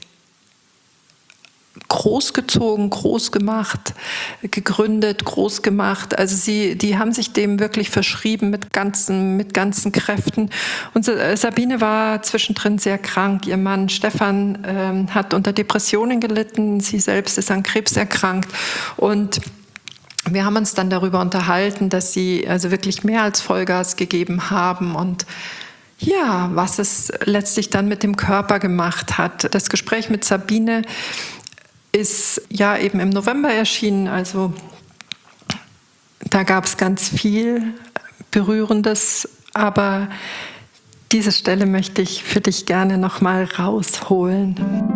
großgezogen, groß gemacht, gegründet, groß gemacht. Also sie, die haben sich dem wirklich verschrieben mit ganzen, mit ganzen Kräften. Und Sabine war zwischendrin sehr krank. Ihr Mann Stefan ähm, hat unter Depressionen gelitten. Sie selbst ist an Krebs erkrankt. Und wir haben uns dann darüber unterhalten, dass sie also wirklich mehr als Vollgas gegeben haben und ja, was es letztlich dann mit dem Körper gemacht hat. Das Gespräch mit Sabine ist ja eben im November erschienen, also da gab es ganz viel Berührendes, aber diese Stelle möchte ich für dich gerne nochmal rausholen.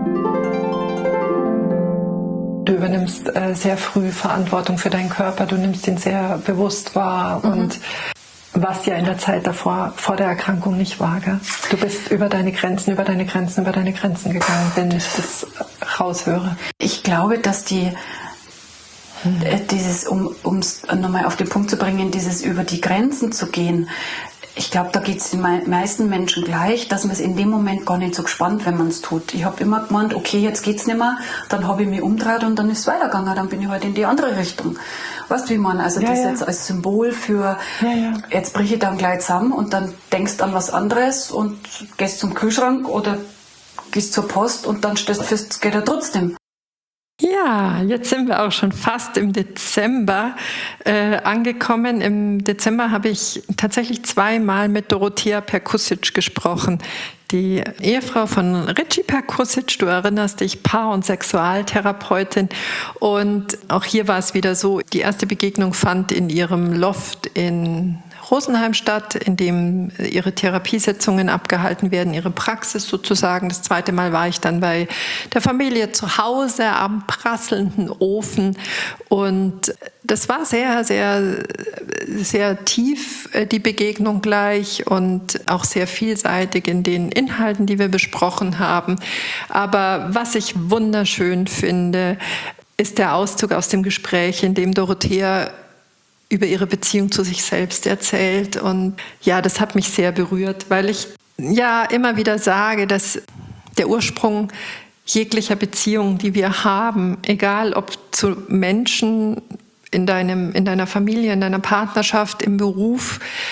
Du übernimmst äh, sehr früh Verantwortung für deinen Körper, du nimmst ihn sehr bewusst wahr mhm. und was ja in der Zeit davor, vor der Erkrankung nicht war. Gell? Du bist über deine Grenzen, über deine Grenzen, über deine Grenzen gegangen, wenn ich das raushöre. Ich glaube, dass die, hm. dieses, um es nochmal auf den Punkt zu bringen, dieses über die Grenzen zu gehen, ich glaube, da geht es den meisten Menschen gleich, dass man es in dem Moment gar nicht so gespannt, wenn man es tut. Ich habe immer gemeint, okay, jetzt geht's nicht mehr, dann habe ich mich umgedreht und dann ist es weitergegangen, dann bin ich halt in die andere Richtung. Weißt du, wie man, also ja, das ja. jetzt als Symbol für, ja, ja. jetzt brich ich dann gleich zusammen und dann denkst an was anderes und gehst zum Kühlschrank oder gehst zur Post und dann stellst du fest, es geht ja trotzdem. Ja, jetzt sind wir auch schon fast im Dezember äh, angekommen. Im Dezember habe ich tatsächlich zweimal mit Dorothea Perkusic gesprochen. Die Ehefrau von Richie Perkusic, du erinnerst dich, Paar- und Sexualtherapeutin. Und auch hier war es wieder so, die erste Begegnung fand in ihrem Loft in Rosenheim statt, in dem ihre Therapiesitzungen abgehalten werden, ihre Praxis sozusagen. Das zweite Mal war ich dann bei der Familie zu Hause am prasselnden Ofen und das war sehr, sehr, sehr tief, die Begegnung gleich und auch sehr vielseitig in den Inhalten, die wir besprochen haben. Aber was ich wunderschön finde, ist der Auszug aus dem Gespräch, in dem Dorothea über ihre Beziehung zu sich selbst erzählt. Und ja, das hat mich sehr berührt, weil ich ja immer wieder sage, dass der Ursprung jeglicher Beziehung, die wir haben, egal ob zu Menschen in deinem, in deiner Familie, in deiner Partnerschaft, im Beruf,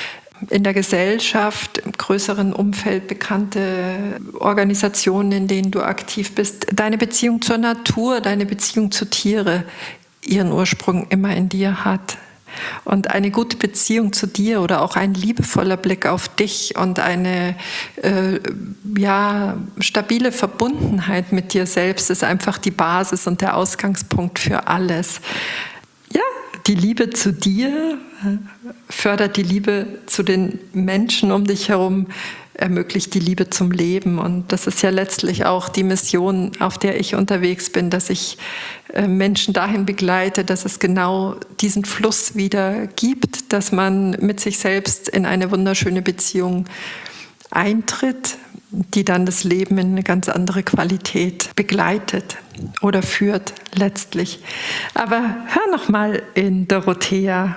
in der Gesellschaft, im größeren Umfeld bekannte Organisationen, in denen du aktiv bist, deine Beziehung zur Natur, deine Beziehung zu Tiere ihren Ursprung immer in dir hat. Und eine gute Beziehung zu dir oder auch ein liebevoller Blick auf dich und eine äh, ja, stabile Verbundenheit mit dir selbst ist einfach die Basis und der Ausgangspunkt für alles. Ja, die Liebe zu dir fördert die Liebe zu den Menschen um dich herum, ermöglicht die Liebe zum Leben. Und das ist ja letztlich auch die Mission, auf der ich unterwegs bin, dass ich Menschen dahin begleite, dass es genau diesen Fluss wieder gibt, dass man mit sich selbst in eine wunderschöne Beziehung eintritt, die dann das Leben in eine ganz andere Qualität begleitet oder führt letztlich. Aber hör noch mal in Dorothea.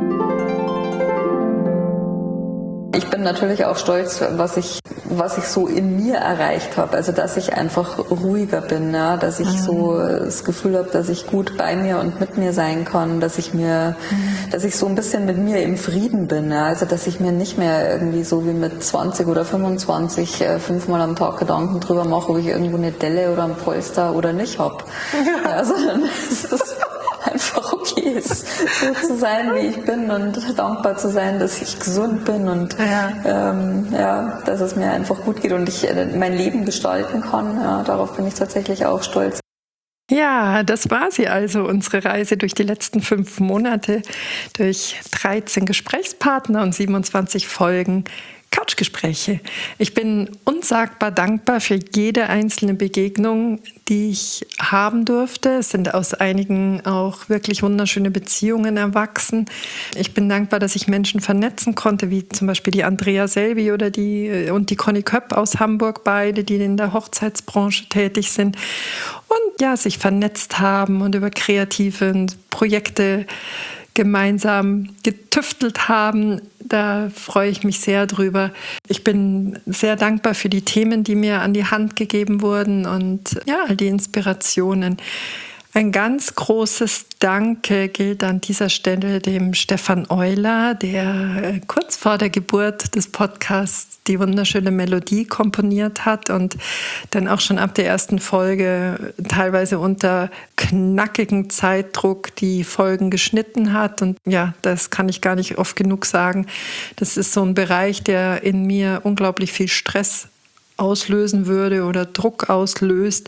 Ich bin natürlich auch stolz, was ich, was ich so in mir erreicht habe. Also, dass ich einfach ruhiger bin, ja? Dass ich mhm. so das Gefühl habe, dass ich gut bei mir und mit mir sein kann, dass ich mir, mhm. dass ich so ein bisschen mit mir im Frieden bin. Ja? Also, dass ich mir nicht mehr irgendwie so wie mit zwanzig oder fünfundzwanzig äh, fünfmal am Tag Gedanken drüber mache, ob ich irgendwo eine Delle oder ein Polster oder nicht habe. Ja, sondern es ist einfach okay ist, so zu sein, wie ich bin und dankbar zu sein, dass ich gesund bin und ja. Ähm, ja, dass es mir einfach gut geht und ich äh, mein Leben gestalten kann. Ja, darauf bin ich tatsächlich auch stolz. Ja, das war sie also, unsere Reise durch die letzten fünf Monate, durch dreizehn Gesprächspartner und siebenundzwanzig Folgen Couchgespräche. Ich bin unsagbar dankbar für jede einzelne Begegnung, die ich haben durfte. Es sind aus einigen auch wirklich wunderschöne Beziehungen erwachsen. Ich bin dankbar, dass ich Menschen vernetzen konnte, wie zum Beispiel die Andrea Selby oder die und die Conny Köpp aus Hamburg, beide, die in der Hochzeitsbranche tätig sind und ja, sich vernetzt haben und über kreative Projekte gemeinsam getüftelt haben. Da freue ich mich sehr drüber. Ich bin sehr dankbar für die Themen, die mir an die Hand gegeben wurden und ja, all die Inspirationen. Ein ganz großes Danke gilt an dieser Stelle dem Stefan Euler, der kurz vor der Geburt des Podcasts die wunderschöne Melodie komponiert hat und dann auch schon ab der ersten Folge teilweise unter knackigem Zeitdruck die Folgen geschnitten hat. Und ja, das kann ich gar nicht oft genug sagen. Das ist so ein Bereich, der in mir unglaublich viel Stress auslösen würde oder Druck auslöst.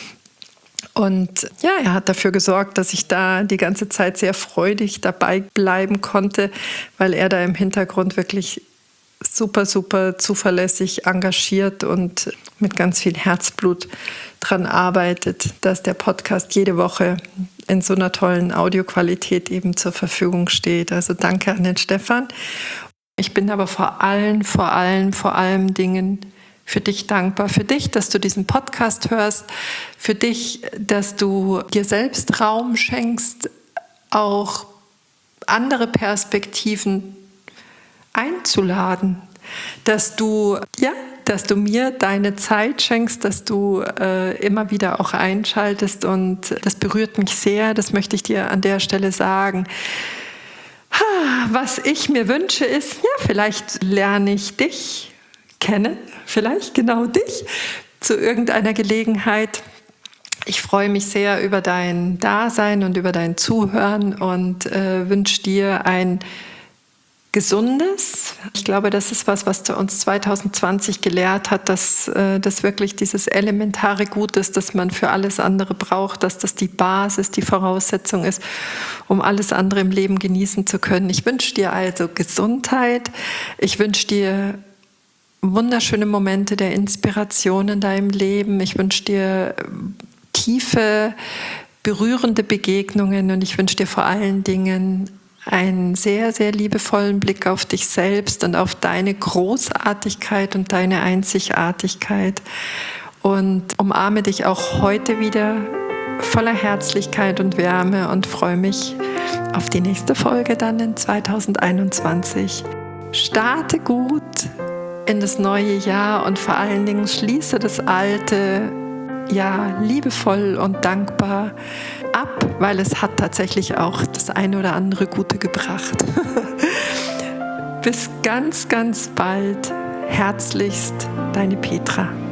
Und ja, er hat dafür gesorgt, dass ich da die ganze Zeit sehr freudig dabei bleiben konnte, weil er da im Hintergrund wirklich super, super zuverlässig engagiert und mit ganz viel Herzblut dran arbeitet, dass der Podcast jede Woche in so einer tollen Audioqualität eben zur Verfügung steht. Also danke an den Stefan. Ich bin aber vor allen, vor allen, vor allen Dingen für dich dankbar, für dich, dass du diesen Podcast hörst, für dich, dass du dir selbst Raum schenkst, auch andere Perspektiven einzuladen, dass du, ja, dass du mir deine Zeit schenkst, dass du äh, immer wieder auch einschaltest und das berührt mich sehr, das möchte ich dir an der Stelle sagen. Was ich mir wünsche ist, ja, vielleicht lerne ich dich kennen, vielleicht genau dich, zu irgendeiner Gelegenheit. Ich freue mich sehr über dein Dasein und über dein Zuhören und äh, wünsche dir ein Gesundes. Ich glaube, das ist was, was uns zwanzig zwanzig gelehrt hat, dass äh, das wirklich dieses elementare Gut ist, das man für alles andere braucht, dass das die Basis, die Voraussetzung ist, um alles andere im Leben genießen zu können. Ich wünsche dir also Gesundheit. Ich wünsche dir wunderschöne Momente der Inspiration in deinem Leben. Ich wünsche dir tiefe, berührende Begegnungen und ich wünsche dir vor allen Dingen einen sehr, sehr liebevollen Blick auf dich selbst und auf deine Großartigkeit und deine Einzigartigkeit und umarme dich auch heute wieder voller Herzlichkeit und Wärme und freue mich auf die nächste Folge dann in zwanzig einundzwanzig. Starte gut in das neue Jahr und vor allen Dingen schließe das alte, ja, liebevoll und dankbar ab, weil es hat tatsächlich auch das eine oder andere Gute gebracht. Bis ganz, ganz bald. Herzlichst, deine Petra.